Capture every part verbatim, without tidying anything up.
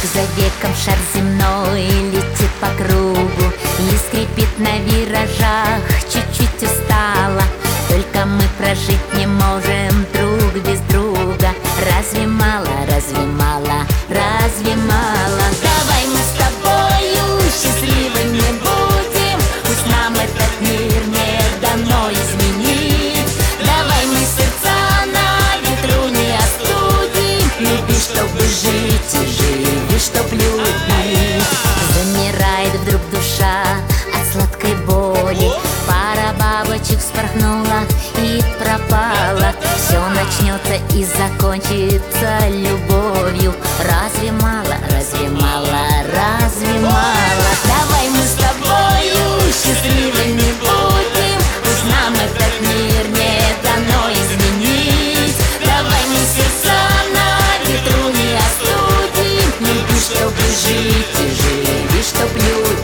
за веком шар земной летит по кругу и скрипит на виражах, чуть-чуть устала. Только мы прожить не можем друг без друга. Разве мало, разве мало, разве мало? Давай мы с тобою счастливыми будем, пусть нам этот мир не дано изменить. Давай мы сердца на ветру не остудим, люби, чтобы жить, и живи, чтоб любить. Замирает вдруг душа от сладкой боли, пара бабочек вспорхнула и пропала. Все начнется и закончится любовью. Разве мало, разве мало, разве мало? Давай мы с тобою счастливыми будем, пусть нам этот мир не дано изменить. Давай мы сердца на ветру не остудим, люби, чтобы жить, и живи, чтоб любить.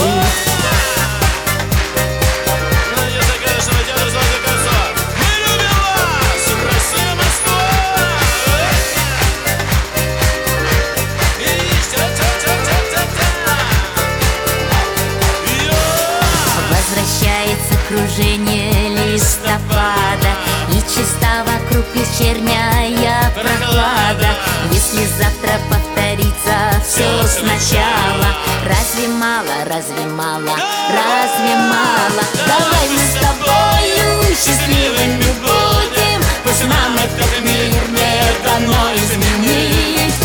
Возвращается кружение листопада, и чиста вокруг вечерняя прохлада. Если завтра повторится все сначала, разве мало, разве мало, разве мало? Давай мы с тобою счастливыми будем, пусть нам этот мир не дано изменить.